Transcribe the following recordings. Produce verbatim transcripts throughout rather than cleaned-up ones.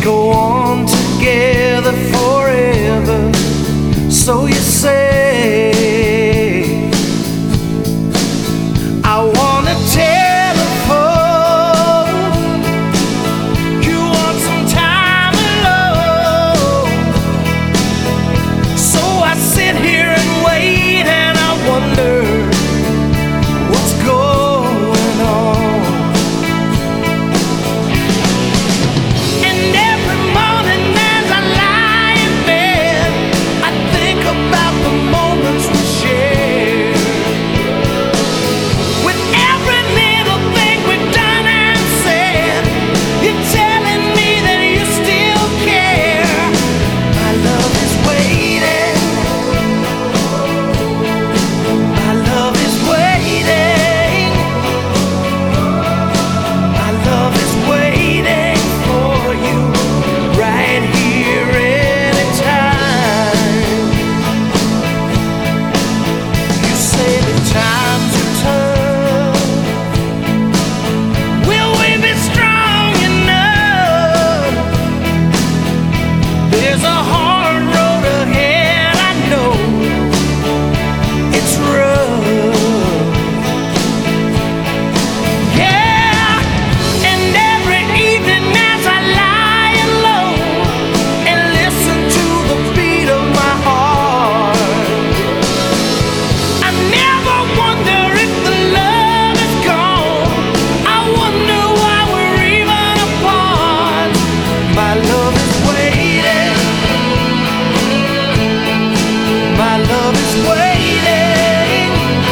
go on together forever, so you say. I wanna telephone, you want some time alone, so I sit here and wait and I wonder what's going on. And every morning as I lie in bed, I think about the moments we share. With every little thing we've done and said, you're telling me that you still care. My love is waiting. My love is waiting. My love is waiting for you right here anytime. You say the times are tough. Will we be strong enough? There's a hard road ahead, I know. It's rough. Yeah, and every evening as I lie alone and listen to the beat of my heart, I never wonder if the love is gone. I wonder why we're even apart. My love is waiting. My love is waiting.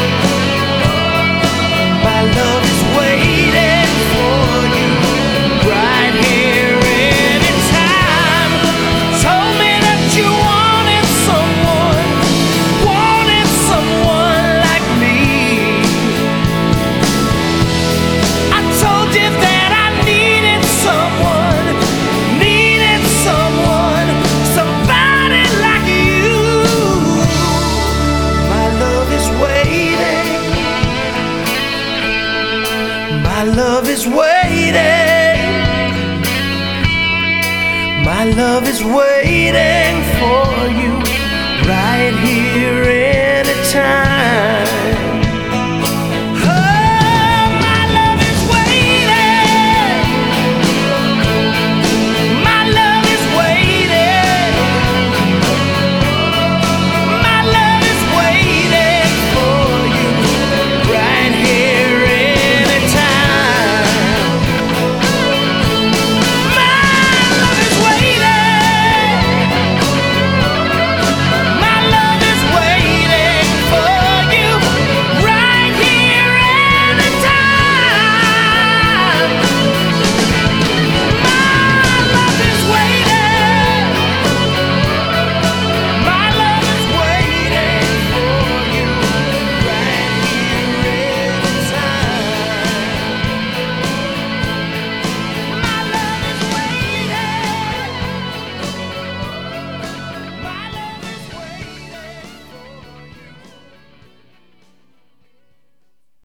My love is waiting for you right here anytime. Told me that you wanted someone, wanted someone like me. I told you that I needed someone, needed someone, somebody like you. My love is waiting. My love is waiting. My love is waiting for you right here anytime.